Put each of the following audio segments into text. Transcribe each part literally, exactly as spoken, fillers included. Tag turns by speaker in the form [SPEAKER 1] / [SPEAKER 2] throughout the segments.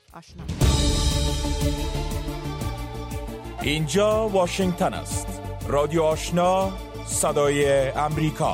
[SPEAKER 1] آشنا.
[SPEAKER 2] اینجا واشنگتن است. رادیو آشنا، صدای امریکا.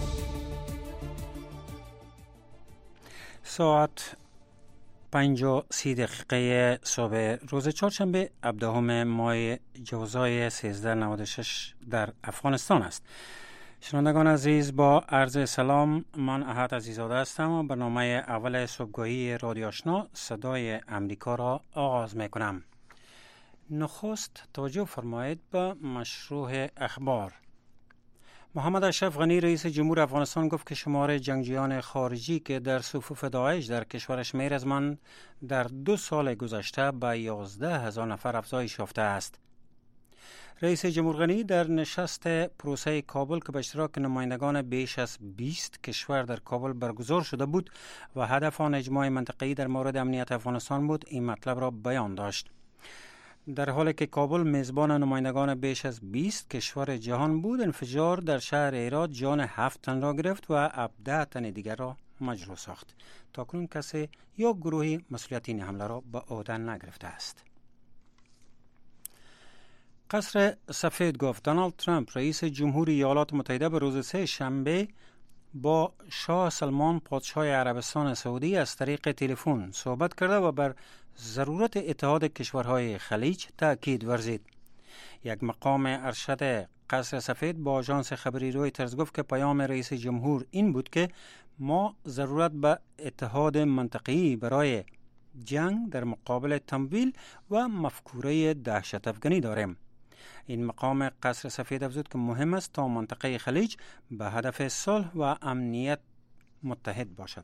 [SPEAKER 3] ساعت پنج و سی دقیقه صبح روز چهارشنبه هفدهم ماه جوزای سیزده نود و شش در افغانستان است. شنوندگان عزیز، با عرض سلام، من احد عزیزاده هستم و برنامه اول صبحگاهی رادیو آشنا صدای امریکا را آغاز می کنم. نخست توجه فرمایید به مشروع اخبار. محمد اشرف غنی رئیس جمهور افغانستان گفت که شمار جنگجویان خارجی که در صفوف داعش در کشورش میرزمند در دو سال گذشته به یازده هزار نفر افزایش یافته است. رئیس جمهور غنی در نشست پروسه کابل که به اشتراک نمایندگان بیش از بیست کشور در کابل برگزار شده بود و هدف آن اجماع منطقه‌ای در مورد امنیت افغانستان بود، این مطلب را بیان داشت. در حالی که کابل میزبان نمایندگان بیش از بیست کشور جهان بود، انفجار در شهر هرات جان هفت تن را گرفت و هفده تن دیگر را مجروح ساخت. تاکنون کسی یا گروهی مسئولیت این حمله را به عهده نگرفته است. قصر سفید گفت دونالد ترامپ رئیس جمهوری ایالات متحده به روز سه شنبه با شاه سلمان پادشاه عربستان سعودی از طریق تلفن صحبت کرده و بر ضرورت اتحاد کشورهای خلیج تأکید ورزید. یک مقام ارشد قصر سفید با آژانس خبری رویترز گفت که پیام رئیس جمهور این بود که ما ضرورت به اتحاد منطقه‌ای برای جنگ در مقابل تمویل و مفکوره دهشت افغانی داریم. این مقام قصر سفید افزود که مهم است تا منطقه خلیج به هدف صلح و امنیت متحد باشد.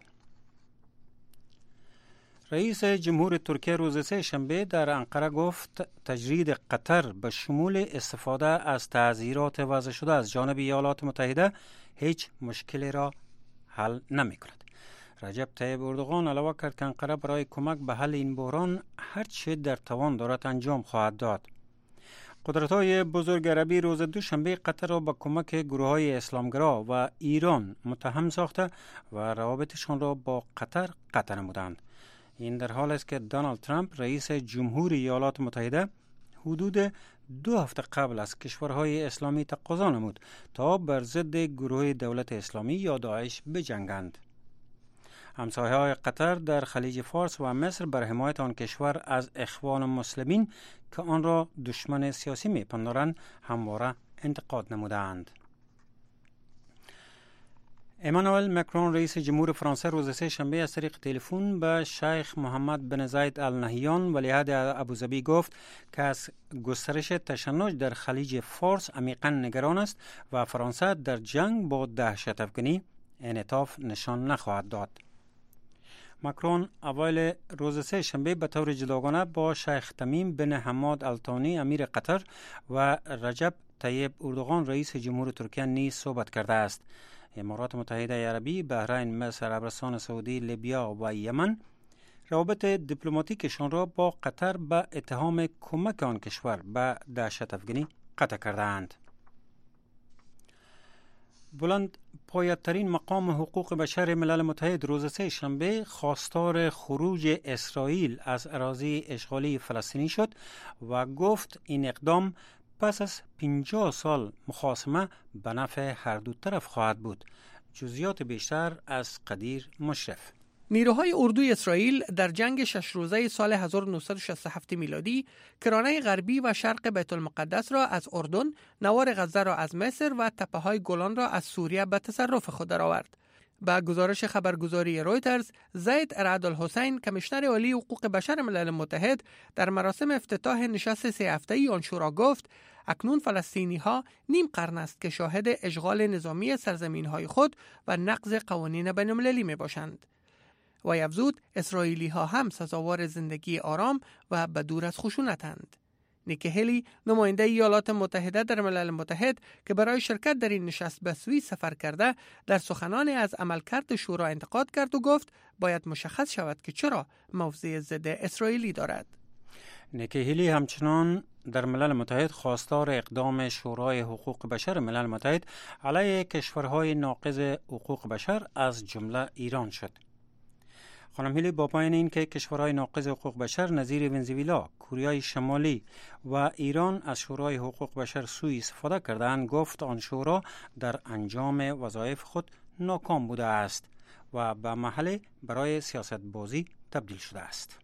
[SPEAKER 3] رئیس جمهور ترکیه روز سه شنبه در انقره گفت تجدید قطر به شمول استفاده از تعزیرات وضع شده از جانب ایالات متحده هیچ مشکلی را حل نمی کند. رجب طیب اردوغان علاوه کرد که انقره برای کمک به حل این بحران هر چه در توان دارد انجام خواهد داد. قدرت‌های بزرگ عربی روز دوشنبه قطر را با کمک گروه‌های اسلامگرا و ایران متهم ساخته و روابطشان را با قطر قطع نمودند. این در حال است که دونالد ترامپ رئیس جمهوری ایالات متحده حدود دو هفته قبل از کشورهای اسلامی تقاضا نمود تا بر ضد گروه دولت اسلامی یا داعش بجنگند. همسایه‌های قطر در خلیج فارس و مصر بر حمایت آن کشور از اخوان المسلمین که آن را دشمن سیاسی می‌پندارند همواره انتقاد نمودند. امانوئل مکرون رئیس جمهور فرانسه روز سه شنبه از طریق تلفن به شیخ محمد بن زاید آل نهیان ولیعهد ابوظبی گفت که از گسترش تشنج در خلیج فارس عمیقاً نگران است و فرانسه در جنگ با دهشت افغانی انعطاف نشان نخواهد داد. مکرون اوایل روز سه شنبه به طور جداگانه با شیخ تمیم بن حماد الثانی امیر قطر و رجب طیب اردوغان رئیس جمهور ترکیه نیز صحبت کرده است. امارات متحده عربی، بحرین، مصر، عربستان سعودی، لیبیا و یمن روابط دیپلماتیکشان را با قطر به اتهام کمک آن کشور به دهشت افغانی قطع کردند. بلند پایه‌ترین مقام حقوق بشر ملل متحد روز سه شنبه خواستار خروج اسرائیل از اراضی اشغالی فلسطینی شد و گفت این اقدام پس از پنجاه سال مخاصمه به نفع هر دو طرف خواهد بود. جزئیات بیشتر از قدیر مشرف.
[SPEAKER 4] نیروهای اردوی اسرائیل در جنگ شش روزه سال هزار و نهصد و شصت و هفت میلادی کرانه غربی و شرق بیت المقدس را از اردن، نوار غزه را از مصر و تپه‌های گولان را از سوریه به تصرف خود درآورد. با گزارش خبرگزاری رویترز، زید رعد الحسین کمیشنر عالی حقوق بشر ملل متحد در مراسم افتتاح نشست سه هفته‌ای آن شورا گفت اکنون فلسطینی‌ها نیم قرن است که شاهد اشغال نظامی سرزمین‌های خود و نقض قوانین بین‌المللی می‌باشند. و افزود اسرائیلی ها هم سزاوار زندگی آرام و بدور از خشونتند. نیکی هلی نماینده ایالات متحده در ملل متحد که برای شرکت در این نشست به سوئیس سفر کرده در سخنان از عملکرد شورا انتقاد کرد و گفت باید مشخص شود که چرا موضع ضد اسرائیلی دارد.
[SPEAKER 3] نیکی هلی همچنان در ملل متحد خواستار اقدام شورای حقوق بشر ملل متحد علیه کشورهای ناقض حقوق بشر از جمله ایران شد. خانم هیلی با پایان این که کشورهای ناقض حقوق بشر نظیر ونزوئلا، کره شمالی و ایران از شورای حقوق بشر سوء استفاده کردند، گفت آن شورا در انجام وظایف خود ناکام بوده است و به محل برای سیاست بازی تبدیل شده است.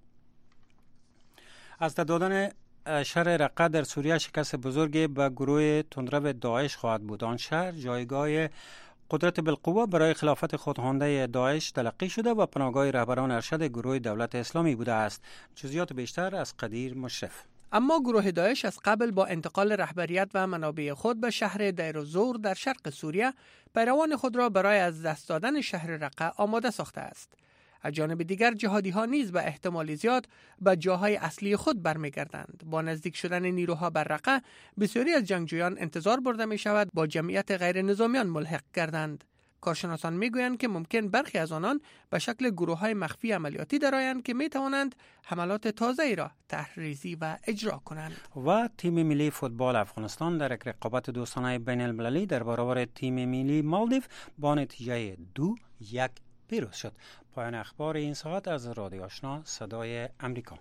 [SPEAKER 3] از دادن شهر رقه در سوریه شکست بزرگی به گروه تندرو داعش خواهد بود. آن شهر جایگاه قدرت بالقوه برای خلافت خودخوانده داعش تلقی شده و پناهگاه رهبران ارشد گروه دولت اسلامی بوده است. جزئیات بیشتر از قدیر مشرف.
[SPEAKER 4] اما گروه داعش از قبل با انتقال رهبریت و منابع خود به شهر دیر الزور در شرق سوریه پیروان خود را برای از دست دادن شهر رقه آماده ساخته است. از جانب دیگر جهادی ها نیز به احتمال زیاد به جاهای اصلی خود برمیگردند. با نزدیک شدن نیروها بر رقه بسیاری از جنگجویان انتظار برده می شود با جمعیت غیر نظامیان ملحق گردند. کارشناسان می گویند که ممکن برخی از آنان به شکل گروه های مخفی عملیاتی درآیند که می توانند حملات تازه‌ای را طرح‌ریزی و اجرا کنند.
[SPEAKER 3] و تیم ملی فوتبال افغانستان در یک رقابت دوستانه بین المللی در برابر تیم ملی مالدیو با نتیجه دو یک پیروز شد. پایان اخبار این ساعت از رادیو آشنا صدای امریکا.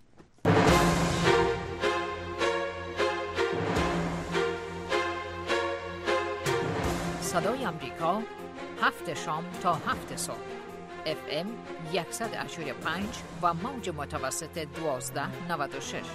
[SPEAKER 1] صدای امریکا، هفت شام تا هفت صبح، اف ام صد و هشتاد و پنج و موج متوسط دوازده نود و شش.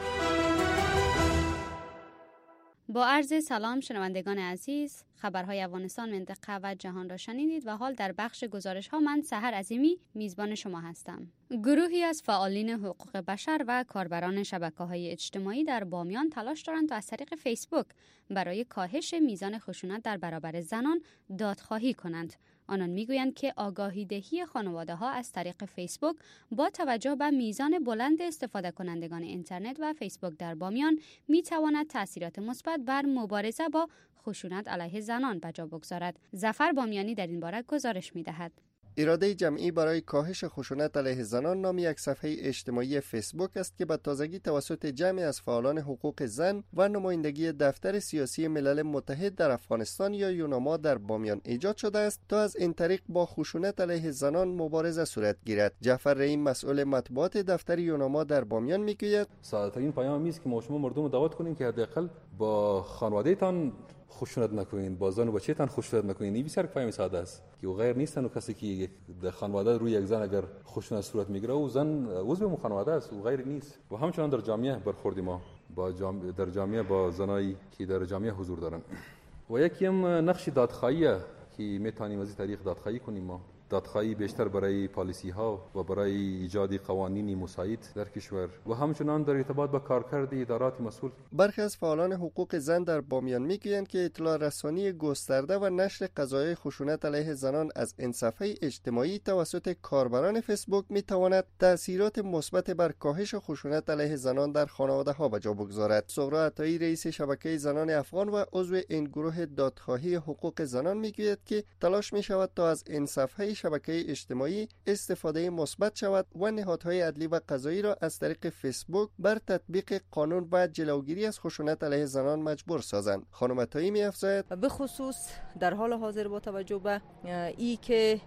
[SPEAKER 5] با عرض سلام شنوندگان عزیز، خبرهای افغانستان، منطقه و جهان را شنیدید و حال در بخش گزارش ها من سحر عظیمی میزبان شما هستم. گروهی از فعالین حقوق بشر و کاربران شبکه‌های اجتماعی در بامیان تلاش دارند تا از طریق فیسبوک برای کاهش میزان خشونت در برابر زنان دادخواهی کنند. آنان میگویند که آگاهی دهی خانواده‌ها از طریق فیسبوک با توجه به میزان بلند استفاده کنندگان اینترنت و فیسبوک در بامیان میتواند تأثیرات مثبت بر مبارزه با خشونت علیه زنان به جا بگذارد. ظفر بامیانی در این باره گزارش می‌دهد.
[SPEAKER 6] اراده جمعی برای کاهش خشونت علیه زنان نام یک صفحه اجتماعی فیسبوک است که به تازگی توسط جمعی از فعالان حقوق زن و نمایندگی دفتر سیاسی ملل متحد در افغانستان یا یوناما در بامیان ایجاد شده است تا از این طریق با خشونت علیه زنان مبارزه صورت گیرد. جعفر رحیم مسئول مطبوعات دفتر یوناما در بامیان میگوید
[SPEAKER 7] ساده‌ترین پیام است که ما شما مردم رو دعوت کنیم که حداقل با خانواده‌تان خشونت نکنین، با زن و بچه‌تان خشونت نکنین. این بسیار پیام ساده است که غیر نیستن و کسی که در خانواده روی یک زن اگر خشونت صورت میگیره و زن عضو خانواده است و غیر نیست. و همچنان در جامعه برخورد ما با جامعه در جامعه با زنایی که در جامعه حضور دارن. و یکی هم نقش دادخواهی که میتونیم از این طریق دادخواهی کنیم. ما دادخواهی بیشتر برای پالیسی ها و برای ایجاد قوانینی مساعد در کشور و همچنان در ارتباط با کارکرد ادارات مسئول.
[SPEAKER 6] برخی از فعالان حقوق زن در بامیان میگویند که اطلاع رسانی گسترده و نشر قضایای خشونت علیه زنان از این صفحه اجتماعی توسط کاربران فیسبوک میتواند تأثیرات مثبت بر کاهش خشونت علیه زنان در خانواده ها به جا بگذارد. صغرا عطایی رئیس شبکه زنان افغان و عضو این گروه دادخواهی حقوق زنان میگوید که تلاش میشود تا از این صفحه شبکه اجتماعی استفاده مثبت شود و نهادهای عدلی و قضایی را از طریق فیسبوک بر تطبیق قانون و جلوگیری از خشونت علیه زنان مجبور سازند. خانم عطایی می‌افزاید
[SPEAKER 8] به خصوص در حال حاضر با توجه به ای که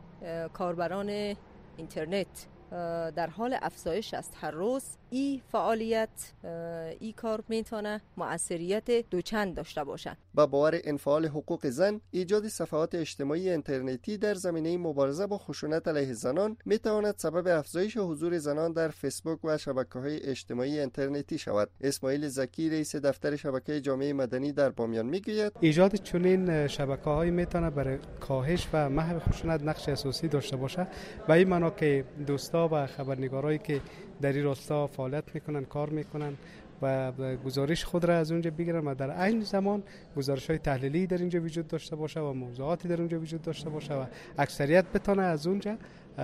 [SPEAKER 8] کاربران اینترنت در حال افزایش است هر روز، ای فعالیت ای کار میتونه مؤثریت دوچند داشته باشد.
[SPEAKER 6] با باور انفعال حقوق زن، ایجاد صفحات اجتماعی اینترنتی در زمینه مبارزه با خشونت علیه زنان میتواند سبب افزایش حضور زنان در فیسبوک و شبکه‌های اجتماعی اینترنتی شود. اسماعیل زکی رئیس دفتر شبکه جامعه مدنی در بامیان میگوید
[SPEAKER 9] ایجاد چنین شبکه‌هایی میتونه برای کاهش و محو خشونت نقش اساسی داشته باشه. به این معنا که دوستا و خبرنگارایی که در این راستا فعالیت میکنن، کار میکنن و گزارش خود را از اونجا بگیرن و در عین زمان گزارش‌های تحلیلی در اینجا وجود داشته باشه و موضوعاتی در اونجا وجود داشته باشه و اکثریت بتونه از اونجا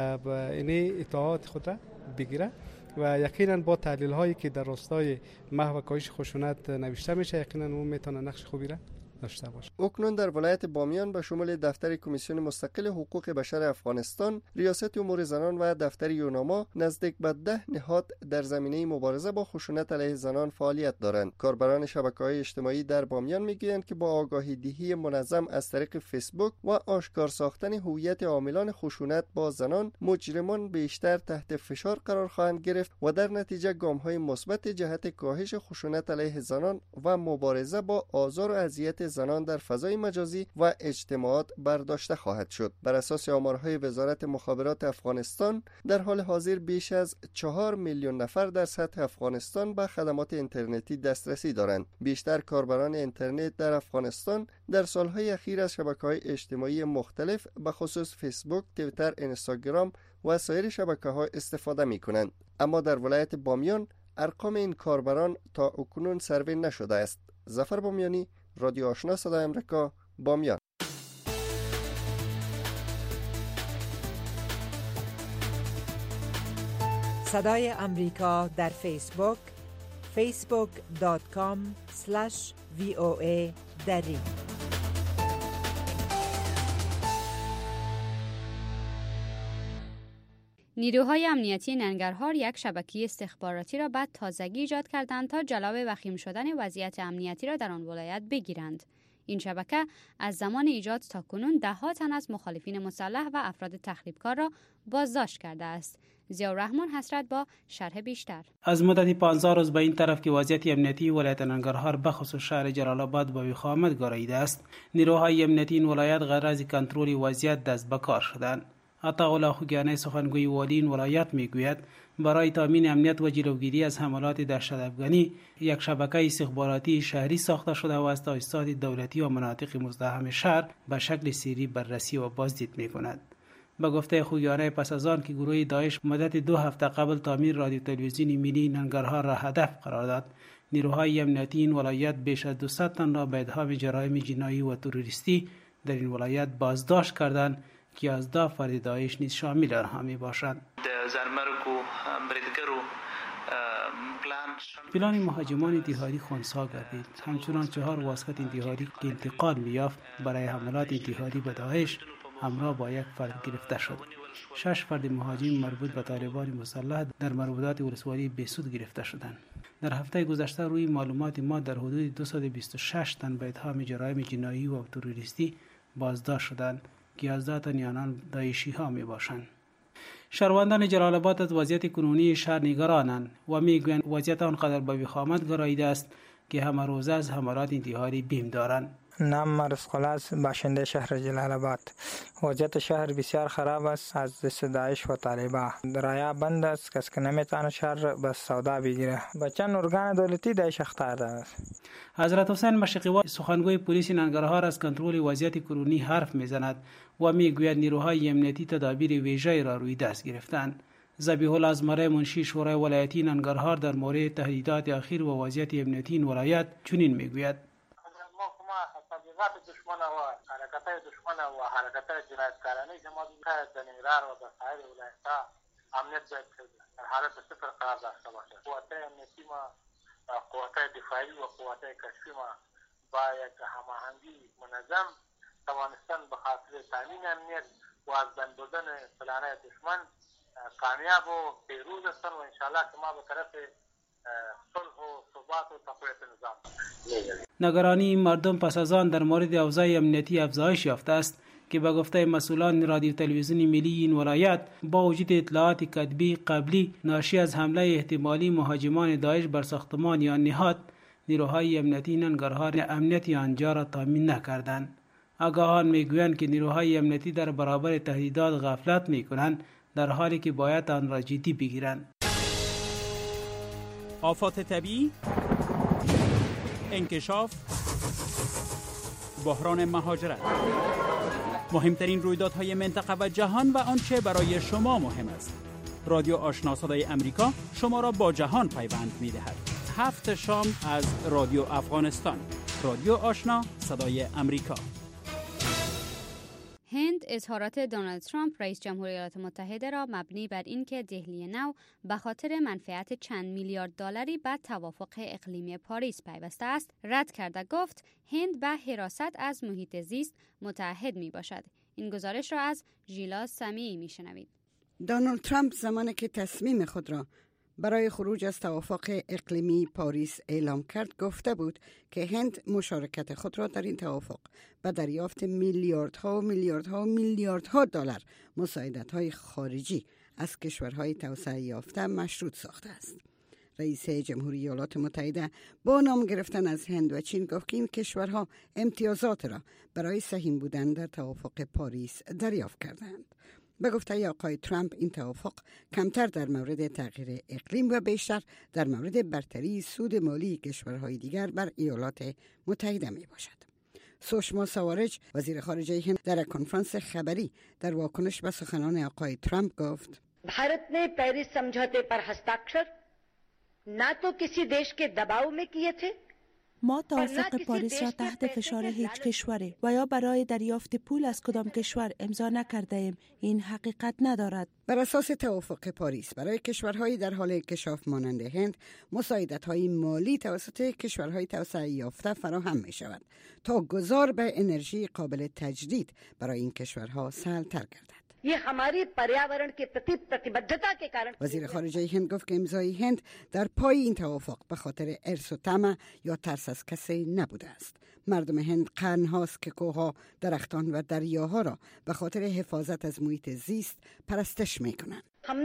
[SPEAKER 9] این اطلاعات خود را بگیره و یقینا با تحلیل هایی که در راستای محو و کاهش خشونت نوشته میشه، یقینا اون میتونه نقش خوبی را داشته باشه.
[SPEAKER 6] اکنون در ولایت بامیان به شمول دفتر کمیسیون مستقل حقوق بشر افغانستان، ریاست امور زنان و دفتر یوناما نزدیک به ده نهاد در زمینه مبارزه با خشونت علیه زنان فعالیت دارند. کاربران شبکه‌های اجتماعی در بامیان میگویند که با آگاهی دهی منظم از طریق فیسبوک و آشکار ساختن هویت عاملان خشونت با زنان، مجرمان بیشتر تحت فشار قرار خواهند گرفت و در نتیجه گام‌های مثبت جهت کاهش خشونت علیه زنان و مبارزه با آزار و اذیت زنان در فضای مجازی و اجتماعات برداشته خواهد شد. بر اساس آمارهای وزارت مخابرات افغانستان، در حال حاضر بیش از چهار میلیون نفر در سطح افغانستان به خدمات اینترنتی دسترسی دارند. بیشتر کاربران اینترنت در افغانستان در سالهای اخیر از شبکه‌های اجتماعی مختلف به خصوص فیسبوک، توییتر، اینستاگرام و سایر شبکه‌ها استفاده می‌کنند. اما در ولایت بامیان ارقام این کاربران تا اکنون سروی نشده است. ظفر بامیانی، رادیو آشنا صدای امریکا، بامیان.
[SPEAKER 10] صدای امریکا در فیسبوک فیسبوک دات کام اسلش وی او ای دری.
[SPEAKER 5] نیروهای امنیتی ننگرهار یک شبکه استخباراتی را بعد تازگی ایجاد کردند تا جلو وخیم شدن وضعیت امنیتی را در آن ولایت بگیرند. این شبکه از زمان ایجاد تا کنون ده ها تن از مخالفین مسلح و افراد تخریبکار را بازداشت کرده است. ضیاءالرحمن حسرت با شرح بیشتر.
[SPEAKER 11] از مدت پانزده روز به این طرف که وضعیت امنیتی ولایت ننگرهار بخصوص شهر جلال آباد به وخامت گراییده است، نیروهای امنیتی این ولایت غرض کنترل وضعیت دست به کار شدند. عطاالله خوگیانی سخنگوی والی این ولایت میگوید برای تامین امنیت و جلوگیری از حملات دهشت‌افغانی یک شبکه استخباراتی شهری ساخته شده و از تاسیسات دولتی و مناطق مزدحم شهر به شکل سری بررسی و بازدید میکند. به گفته خوگیانی، پس از آن که گروه داعش مدت دو هفته قبل تعمیر رادیو تلویزیونی ملی ننگرهار را هدف قرار داد، نیروهای امنیتی این ولایت بیش از دویست تن را به اتهام جرایم جنایی و تروریستی در این ولایت بازداشت کردند که از ده فرد داعش نیز شامل آنها می باشند. پلان مهاجمان انتحاری خنثی گردید. همچنان چهار واسکت انتحاری که انتقال می‌یافت برای حملات انتحاری به داعش همراه با یک فرد گرفته شد. شش فرد مهاجم مربوط به طالبان مسلح در مربوطات ولسوالی بهسود گرفته شدند. در هفته گذشته روی معلومات ما در حدود دویست و بیست و شش تن به اتهام جرایم جنایی و تروریستی بازداشت شدند که از ده تن آنان داعشی ها می باشند. شهروندان جلال آباد از وضعیت کنونی شهر نگرانند و میگویند وضعیت آنقدر به وخامت گراییده است که همه روزه از حملات انتحاری بیم دارند.
[SPEAKER 12] نام مرس خلاص باشنده شهر جلال آباد. وضعیت شهر بسیار خراب است از دست داعش و طالبان. راه بند است، کس که نمیتونه شهر بس سودا بگیره. بچن ارگان دولتی داعش اختار است.
[SPEAKER 11] حضرت حسین مشقی سخنگوی پلیس ننگرهار از کنترل وضعیت کرونی حرف میزند و میگوید نیروهای امنیتی تدابیر ویژه‌ای را روی دست گرفتند. ذبیح الله ازمره منشی شورای ولایتی ننگرهار در مورد تهدیدات اخیر و وضعیت امنیتی این ولایت چنین میگوید:
[SPEAKER 13] تبلیغات دشمن و حرکت‌های دشمن و حرکت‌های جنایتکارانه که ما در ننگرهار و در سایر ولایت‌ها امنیت باید در حالت صفر قرار داشته باشد. قوت‌های امنیتی ما، قوت‌های دفاعی و قوت‌های کشفی ما با یک هماهنگی منظم توانستن به خاطر تامین امنیت و از بین بردن پلان‌های دشمن کامیاب و پیروز هستند و انشاءالله که ما به طرف صلح و ثبات و تقویت نظام
[SPEAKER 11] نگرانی مردم پس از آن در مورد اوضاع امنیتی افزایش یافته است که به گفته مسئولان رادیو تلویزیونی ملی این ولایت با وجود اطلاعات کتبی قبلی ناشی از حمله احتمالی مهاجمان داعش بر ساختمان یا نهاد، نیروهای امنیتی ننگرهار امنیتی آنجا را تامین نکردند. آگاهان میگویند که نیروهای امنیتی در برابر تهدیدات غفلت میکنند، در حالی که باید آن را جدی بگیرند.
[SPEAKER 2] آفات طبیعی، انکشاف، بحران مهاجرت، مهمترین رویدادهای منطقه و جهان و آنچه برای شما مهم است. رادیو آشنا صدای امریکا شما را با جهان پیوند می‌دهد. هفت شام از رادیو افغانستان. رادیو آشنا صدای امریکا.
[SPEAKER 5] هند اظهارات دونالد ترامپ رئیس جمهوری ایالات متحده را مبنی بر اینکه دهلی نو به خاطر منفعت چند میلیارد دلاری به توافق اقلیمی پاریس پیوسته است رد کرده گفت هند به حراست از محیط زیست متعهد می باشد. این گزارش را از ژیلا سمیعی می شنوید.
[SPEAKER 14] دونالد ترامپ زمانی که تصمیم خود را برای خروج از توافق اقلیمی پاریس اعلام کرد گفته بود که هند مشارکت خود را در این توافق به دریافت میلیاردها و میلیاردها و میلیاردها دلار مساعدت‌های خارجی از کشورهای توسعه یافته مشروط ساخته است. رئیس جمهوری ایالات متحده با نام گرفتن از هند و چین گفت که این کشورها امتیازات را برای سهیم بودن در توافق پاریس دریافت کردند. به گفته آقای ترامپ این توافق کمتر در مورد تغییر اقلیم و بیشتر در مورد برتری سود مالی کشورهای دیگر بر ایالات متحده می باشد. سوشما سوارج وزیر خارجه هند در کنفرانس خبری در واکنش به سخنان آقای ترامپ گفت
[SPEAKER 15] भारत ने पेरिस समझौते पर हस्ताक्षर ना तो किसी देश के दबाव में किए थे
[SPEAKER 16] ما توافق پاریس را تحت فشار هیچ کشوری و یا برای دریافت پول از کدام کشور امضا نکرده ایم. این حقیقت ندارد.
[SPEAKER 14] بر اساس توافق پاریس برای کشورهای در حال انکشاف مانند هند مساعدت‌های مالی توسط کشورهای توسعه یافته فراهم می شود تا گذار به انرژی قابل تجدید برای این کشورها سهل‌تر گردد. وزیر خارجه هند گفت که امضای هند در پای این توافق به خاطر ارث و طمع یا ترس از کسی نبوده است. مردم هند قرن‌هاست که کوه‌ها، درختان و دریاها را به خاطر حفاظت از محیط زیست پرستش می‌کنند.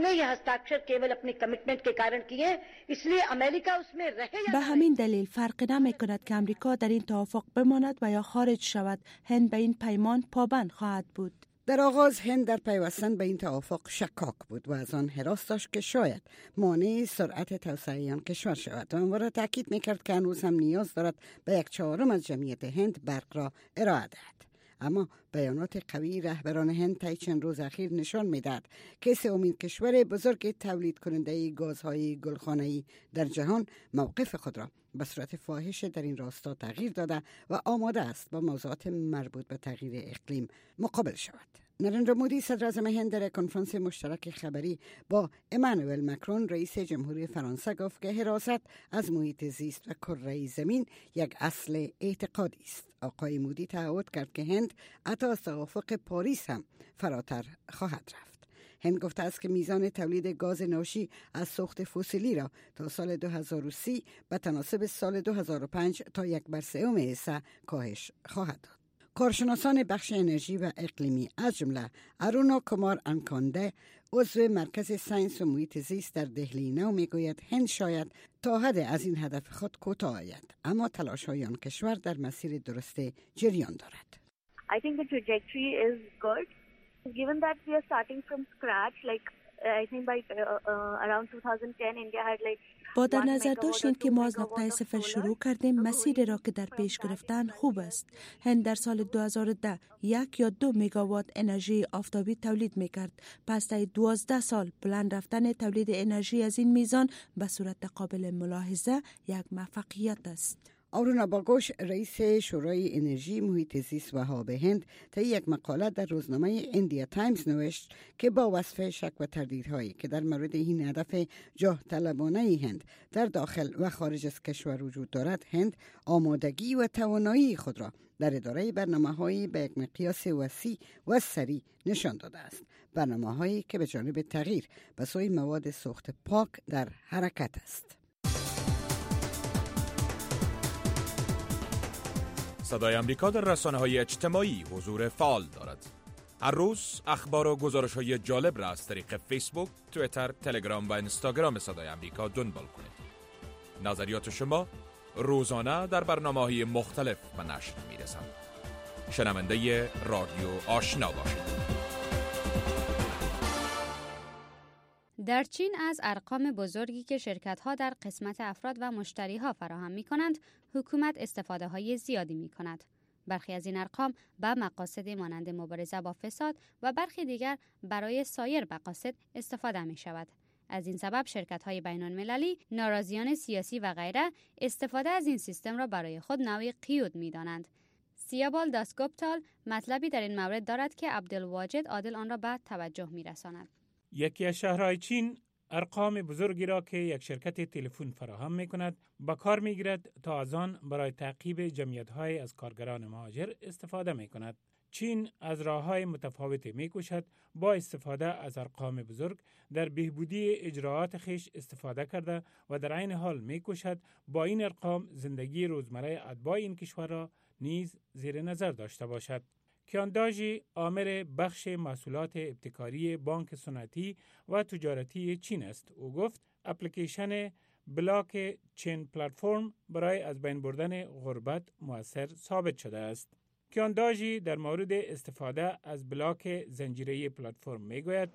[SPEAKER 16] به همین دلیل فرق نمی کند که امریکا در این توافق بماند و یا خارج شود. هند به این پیمان پابند خواهد بود.
[SPEAKER 14] در آغاز هند در پیوستن به این توافق شکاک بود و از آن هراس داشت که شاید مانع سرعت توسعه آن کشور شود و همواره تاکید میکرد که هنوز هم نیاز دارد به یک چهارم از جمعیت هند برق را ارائه دهد. اما بیانات قوی رهبران هند طی چند روز اخیر نشان میدهد که سومین کشور بزرگ تولید کننده گازهای گلخانه‌ای در جهان موقف خود را به صورت فاحش در این راستا تغییر داده و آماده است با موضوعات مربوط به تغییر اقلیم مقابل شود. نریندرا مودی صدر اعظم هند در کنفرانس مشترک خبری با امانوئل مکرون رئیس جمهوری فرانسه گفت که حراست از محیط زیست و کره زمین یک اصل اعتقادی است. آقای مودی تعهد کرد که هند حتی از توافق پاریس هم فراتر خواهد رفت. هند گفته است که میزان تولید گاز ناشی از سوخت فسیلی را تا سال دو هزار و سی به تناسب سال دو هزار و پنج تا یک بر سوم حصه کاهش خواهد داد. کارشناسان بخش انرژی و اقلیمی از جمله ارونا کمار انکانده عضو مرکز ساینس و محیط زیست در دهلی نو میگوید هند شاید تا حد از این هدف خود کوتاه آید، اما تلاش‌های آن کشور در مسیر درست جریان دارد.
[SPEAKER 17] I think the trajectory is good given that we are starting from scratch like I think by uh, uh, around twenty ten India had like
[SPEAKER 16] با در نظر داشتیم که ما از نقطه صفر شروع کردیم، مسیر را که در پیش گرفتن خوب است. هند در سال دو هزار و ده یک یا دو مگاوات انرژی آفتابی تولید میکرد. پس تا دوازده سال بلند رفتن تولید انرژی از این میزان به صورت قابل ملاحظه یک موفقیت است.
[SPEAKER 14] آرونا باگوش رئیس شورای انرژی محیط زیست و آب هند طی یک مقاله در روزنامه ایندیا تایمز نوشت که با وصف شک و تردیدهایی که در مورد این هدف جاه طلبانه هند در داخل و خارج از کشور وجود دارد، هند آمادگی و توانایی خود را در اداره برنامه‌هایی به یک مقیاس وسیع و سریع نشان داده است. برنامه‌هایی که به جانب تغییر به سوی مواد سوخت پاک در حرکت است.
[SPEAKER 18] صدای امریکا در رسانه‌های اجتماعی حضور فعال دارد. هر روز اخبار و گزارش‌های جالب را از طریق فیسبوک، توییتر، تلگرام و اینستاگرام صدای امریکا دنبال کنید. نظریات شما روزانه در برنامه‌های مختلف به نشر می‌رسند. شنونده رادیو آشنا باشید.
[SPEAKER 5] در چین از ارقام بزرگی که شرکت‌ها در قسمت افراد و مشتری‌ها فراهم می‌کنند، حکومت استفاده‌های زیادی می‌کند. برخی از این ارقام به مقاصد مانند مبارزه با فساد و برخی دیگر برای سایر مقاصد استفاده می‌شود. از این سبب شرکت‌های بین‌المللی، ناراضیان سیاسی و غیره استفاده از این سیستم را برای خود نوعی قیود می‌دانند. سیابال داسگوپتال مطلبی در این مورد دارد که عبدالواجد عادل آن را به توجه می‌رساند.
[SPEAKER 11] یکی از شهرهای چین ارقام بزرگی را که یک شرکت تلفن فراهم می‌کند به کار می‌گیرد تا از آن برای تعقیب جمعیت‌های از کارگران مهاجر استفاده می‌کند. چین از راه‌های متفاوتی می‌کوشد با استفاده از ارقام بزرگ در بهبودی اجراعات خویش استفاده کرده و در عین حال می‌کوشد با این ارقام زندگی روزمره اتباع این کشور را نیز زیر نظر داشته باشد. کیانداژی عامر بخش محصولات ابتکاری بانک صنعتی و تجارتی چین است. او گفت اپلیکیشن بلاک چین پلتفرم برای از بین بردن غربت مؤثر ثابت شده است. کیانداژی در مورد استفاده از بلاک زنجیره پلتفرم میگوید: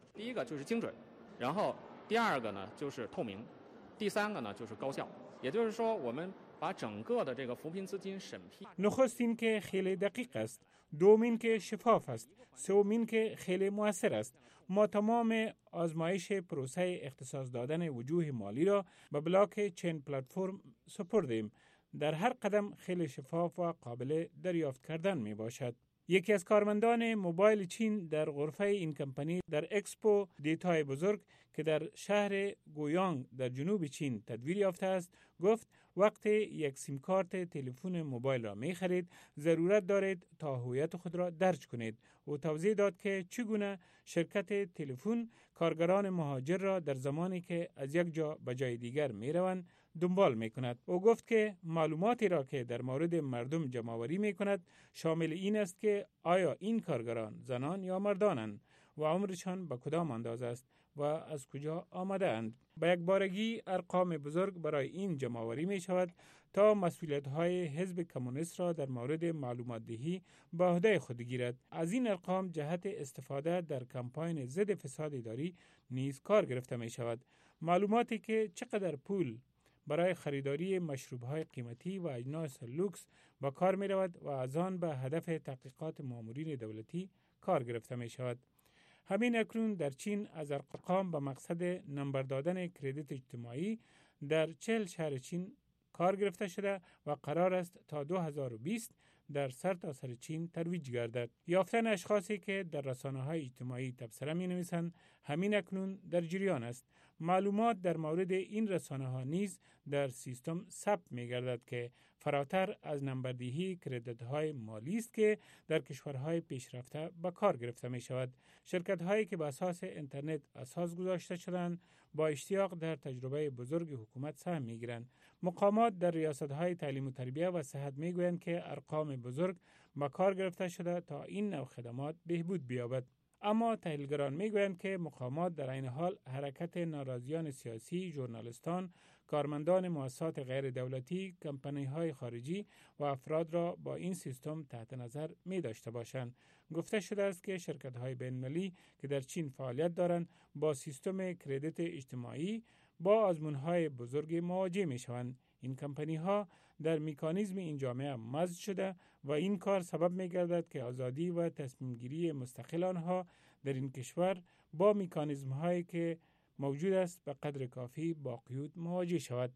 [SPEAKER 11] نخست این که خیلی دقیق است، دوم این که شفاف است، سوم این که خیلی مؤثر است. ما تمام آزمایش پروسه اختصاص دادن وجوه مالی را به بلاک چین پلتفرم سپردیم. در هر قدم خیلی شفاف و قابل دریافت کردن می باشد. یکی از کارمندان موبایل چین در غرفه این کمپانی در اکسپو دیتای بزرگ که در شهر گویانگ در جنوب چین تدویر یافته است گفت وقتی یک سیم کارت تلفن موبایل را می خرید ضرورت دارید تا هویت خود را درج کنید. او توضیح داد که چگونه شرکت تلفن کارگران مهاجر را در زمانی که از یک جا به جای دیگر می روند دنبال می کند. او گفت که معلوماتی را که در مورد مردم جمع‌آوری می کند شامل این است که آیا این کارگران زنان یا مردانند و عمرشان به کدام اندازه است و از کجا آمده اند. به یک بارگی ارقام بزرگ برای این جمع‌آوری می شود تا مسئولیت‌های حزب کمونیست را در مورد معلومات دهی به عهده خود گیرد. از این ارقام جهت استفاده در کمپاین ضد فساد اداری نیز کار گرفته می شود. معلوماتی که چقدر پول برای خریداری مشروب‌های قیمتی و اجناس لوکس با کار می رود و از آن به هدف تحقیقات مامورین دولتی کار گرفته می شود. همین اکنون در چین از ارقام به مقصد نمبر دادن کردیت اجتماعی در چهل شهر چین کار گرفته شده و قرار است تا دو هزار و بیست در سرتاسر چین ترویج گردد. یافتن اشخاصی که در رسانه‌های اجتماعی تبصره می‌نویسند همین اکنون در جریان است. معلومات در مورد این رسانه‌ها نیز در سیستم ثبت می‌گردد که فراتر از نمبردهی کردیت‌های مالی است که در کشورهای پیشرفته به کار گرفته می‌شود. شرکت‌هایی که بر اساس اینترنت اساس گذاشته شدند با اشتیاق در تجربه بزرگ حکومت سهم می‌گیرند. مقامات در ریاست‌های تعلیم و تربیت و صحت می‌گویند که ارقام بزرگ به کار گرفته شده تا این نوع خدمات بهبود بیابد. اما تحلیلگران میگویند که مقامات در این حال حرکت ناراضیان سیاسی، ژورنالیستان، کارمندان مؤسسات غیر دولتی، کمپانی‌های خارجی و افراد را با این سیستم تحت نظر می داشته باشند. گفته شده است که شرکت‌های بین‌المللی که در چین فعالیت دارند با سیستم کردیت اجتماعی با آزمون‌های بزرگ مواجه می‌شوند. این کمپانی‌ها در مکانیزم این جامعه مزد شده و این کار سبب می‌گردد که آزادی و تصمیم‌گیری مستقل آنها در این کشور با مکانیزم‌هایی که موجود است به قدر کافی با قیود مواجه شود.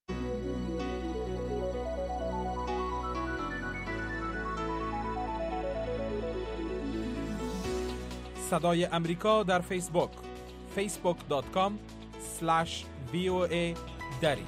[SPEAKER 18] صدای امریکا در فیسبوک فیسبوک دات کام اسلش وی او ای دری.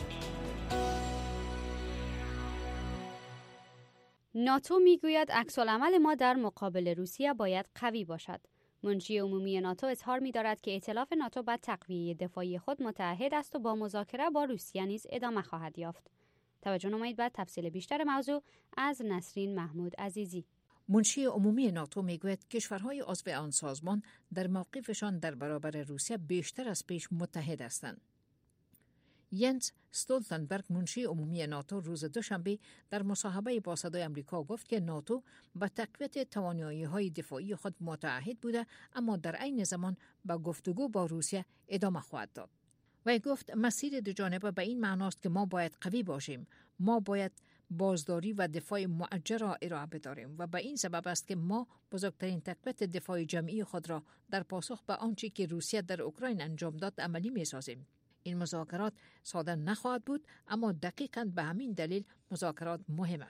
[SPEAKER 5] ناتو میگوید عکس‌العمل ما در مقابل روسیه باید قوی باشد. منشی عمومی ناتو اظهار می‌دارد که ائتلاف ناتو به تقویه دفاعی خود متعهد است و با مذاکره با روسیه نیز ادامه خواهد یافت. توجه نمایید به تفصیل بیشتر موضوع از نسرین محمود عزیزی.
[SPEAKER 1] منشی عمومی ناتو میگوید کشورهای عضو آن سازمان در موقفشان در برابر روسیه بیشتر از پیش متحد هستند. ینس استولتنبرگ منشی عمومی ناتو روز دوشنبه در مصاحبه با صدای آمریکا گفت که ناتو به تقویت توانایی‌های دفاعی خود متعهد بوده اما در عین زمان به گفتگو با روسیه ادامه خواهد داد. و گفت مسیر دو جانبه به این معناست که ما باید قوی باشیم، ما باید بازداری و دفاع موجه را ارائه بداریم و به این سبب است که ما بزرگترین تقویت دفاع جمعی خود را در پاسخ به آنچه که روسیه در اوکراین انجام داد عملی می‌سازیم. این مذاکرات ساده نخواهد بود اما دقیقاً به همین دلیل مذاکرات مهم است.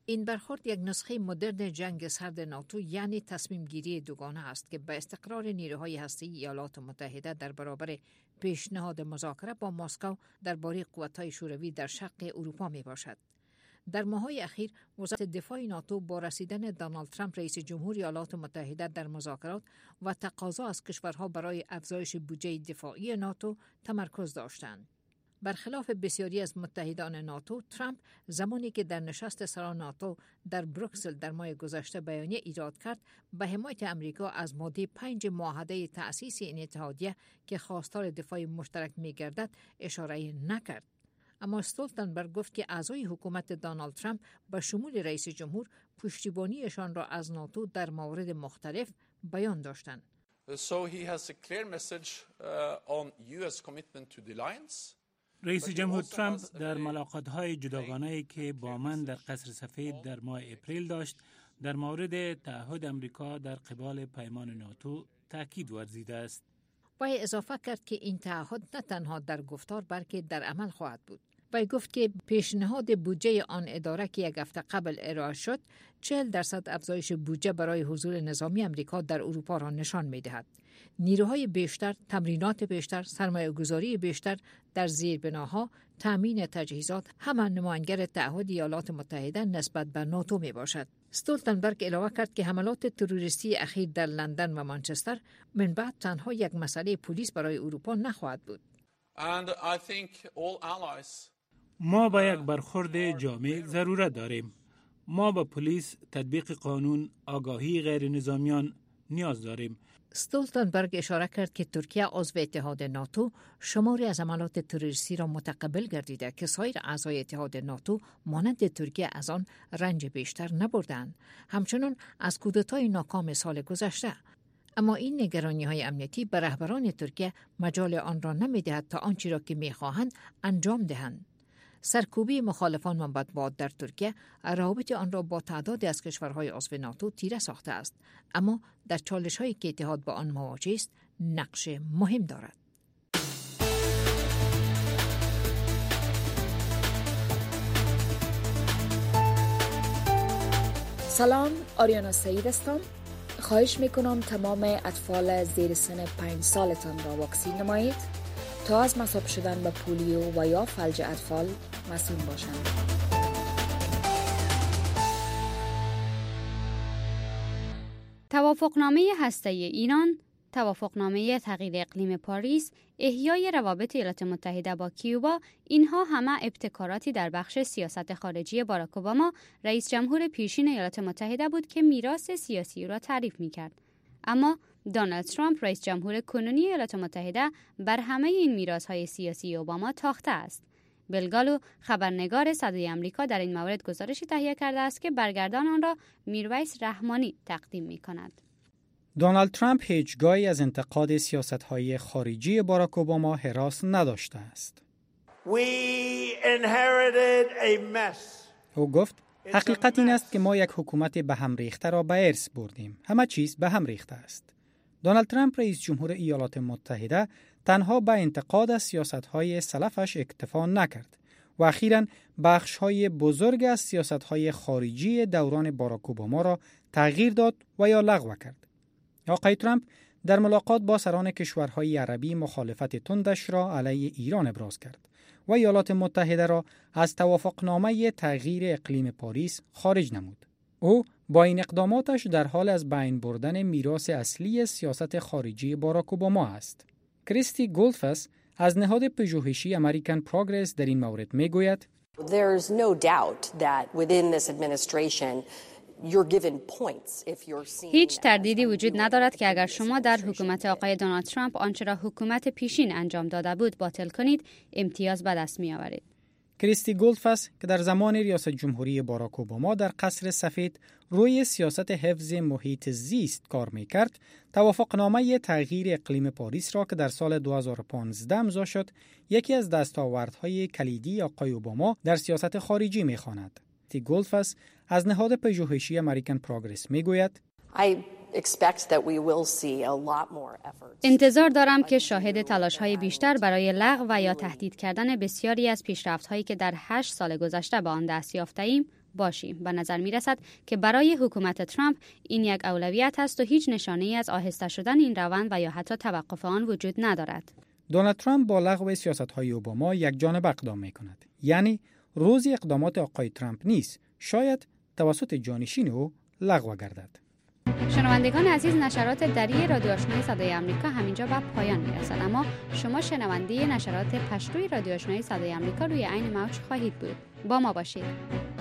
[SPEAKER 1] این برخورد یک نسخه مدرن جنگ سرد ناتو یعنی تصمیم گیری دوگانه است که به استقرار نیروهای هسته‌ای ایالات متحده در برابر پیشنهاد مذاکره با مسکو درباره قوت‌های شوروی در شرق اروپا می باشد. در ماه‌های اخیر وزارت دفاع ناتو با رسیدن دونالد ترامپ رئیس جمهور ایالات متحده در مذاکرات و تقاضا از کشورها برای افزایش بودجه دفاعی ناتو تمرکز داشتند. برخلاف بسیاری از متحدان ناتو، ترامپ زمانی که در نشست سران ناتو در بروکسل در ماه گذشته بیانیه ایراد کرد، به حمایت امریکا از ماده پنج معاهده تأسیس این اتحادیه که خواستار دفاع مشترک می‌گردد اشاره نکرد. اما استولتنبرگ گفت که اعضای حکومت دونالد ترامپ به شمول رئیس جمهور پشتیبانیشان را از ناتو در موارد مختلف بیان داشتند.
[SPEAKER 19] So he has a clear message uh, on U S commitment to the alliance.
[SPEAKER 20] رئیس جمهور ترامپ در ملاقات‌های جداگانه‌ای که با من در قصر سفید در ماه اپریل داشت، در مورد تعهد امریکا در قبال پیمان ناتو تاکید ورزیده است.
[SPEAKER 1] وی اضافه کرد که این تعهد نه تنها در گفتار بلکه در عمل خواهد بود. وی گفت که پیشنهاد بودجه آن اداره که یک هفته قبل ارائه شد، چهل درصد افزایش بودجه برای حضور نظامی امریکا در اروپا را نشان می‌دهد. نیروهای بیشتر، تمرینات بیشتر، سرمایه‌گذاری بیشتر در زیربناها، تامین تجهیزات، همه نمایانگر تعهد ایالات متحده نسبت به ناتو میباشد. استولتنبرگ علاوه کرد که حملات تروریستی اخیر در لندن و منچستر من بعد تنها یک مسئله پلیس برای اروپا نخواهد بود.
[SPEAKER 19] And I think all allies
[SPEAKER 20] ما با یک برخورد جامع ضرورت داریم. ما با پلیس، تطبیق قانون، آگاهی غیر نظامیان نیاز داریم.
[SPEAKER 1] استولتنبرگ اشاره کرد که ترکیه عضو اتحاد ناتو شماری از عملات تروریستی را متقبل گردیده که سایر اعضای اتحاد ناتو مانند ترکیه از آن رنج بیشتر نبردند. همچنان از کودتای ناکام سال گذشته. اما این نگرانی‌های امنیتی به رهبران ترکیه مجال آن را نمی‌دهد تا آنچه را که می‌خواهند انجام دهند. سرکوبی مخالفان منبعث در ترکیه روابط آن را با تعدادی از کشورهای عضو ناتو تیره ساخته است، اما در چالش‌هایی که اتحاد با آن مواجه است نقش مهم دارد.
[SPEAKER 21] سلام، آریانا سعید هستم. خواهش میکنم تمام اطفال زیر سن پنج سالتان را واکسین نمایید تا از مصاب شدن به پولیو و یا فلج اطفال مسئول باشند.
[SPEAKER 5] توافقنامه هسته‌ای ایران، توافقنامه تغییر اقلیم پاریس، احیای روابط ایالات متحده با کیوبا، اینها همه ابتکاراتی در بخش سیاست خارجی باراک اوباما رئیس جمهور پیشین ایالات متحده بود که میراث سیاسی را تعریف می‌کرد. اما دونالد ترامپ رئیس جمهور کنونی ایالات متحده بر همه این میراث‌های سیاسی اوباما تاخته است. بلگالو خبرنگار صدای آمریکا در این مورد گزارشی تهیه کرده است که برگردان آن را میرویس رحمانی تقدیم می‌کند.
[SPEAKER 3] دونالد ترامپ هیچگاهی از انتقاد سیاست‌های خارجی باراک اوباما هراس نداشته است. او گفت حقیقت این است که ما یک حکومت به هم ریخته را به ارث بردیم. همه چیز به هم ریخته است. دونالد ترامپ رئیس جمهور ایالات متحده تنها به انتقاد از سیاست‌های سلفش اکتفا نکرد و اخیراً بخش‌های بزرگ از سیاست‌های خارجی دوران باراک اوباما را تغییر داد و یا لغو کرد. آقای ترامپ در ملاقات با سران کشورهای عربی مخالفت تندش را علیه ایران ابراز کرد و ایالات متحده را از توافقنامه تغییر اقلیم پاریس خارج نمود. او با این اقداماتش در حال از بین بردن میراث اصلی سیاست خارجی باراک اوباما است. کریستی گولدفس از نهاد پژوهشی امریکن پروگرس در این مورد میگوید
[SPEAKER 22] There is no doubt that within this administration
[SPEAKER 5] هیچ تردیدی وجود ندارد که اگر شما در حکومت آقای دونالد ترامپ آنچه را حکومت پیشین انجام داده بود باطل کنید، امتیاز به دست می آورید.
[SPEAKER 3] کریستی گولدفس که در زمان ریاست جمهوری باراک اوباما در قصر سفید روی سیاست حفظ محیط زیست کار می‌کرد، توافقنامه تغییر اقلیم پاریس را که در سال دو هزار و پانزده امضا شد، یکی از دستاوردهای کلیدی آقای اوباما در سیاست خارجی می‌خواند. تی گولدفس از نهاد پژوهشی امریکن پروگرس میگوید
[SPEAKER 5] انتظار دارم که شاهد تلاش‌های بیشتر برای لغو و یا تهدید کردن بسیاری از پیشرفت‌هایی که در هشت سال گذشته به آن دست یافته‌ایم باشیم. به نظر می رسد که برای حکومت ترامپ این یک اولویت است و هیچ نشانه‌ای از آهسته شدن این روند و یا حتی توقف آن وجود ندارد.
[SPEAKER 4] دونالد ترامپ با لغو سیاست‌های اوباما یک جانبه اقدام می‌کند. یعنی روزی اقدامات آقای ترامپ نیست، شاید توسط جانشین او لغو گردد.
[SPEAKER 5] شنوندگان عزیز، نشرات دری رادیو آشنای صدای آمریکا همینجا به پایان میرسد، اما شما شنونده نشرات پشتوی رادیو آشنای صدای آمریکا روی عین موج خواهید بود. با ما باشید.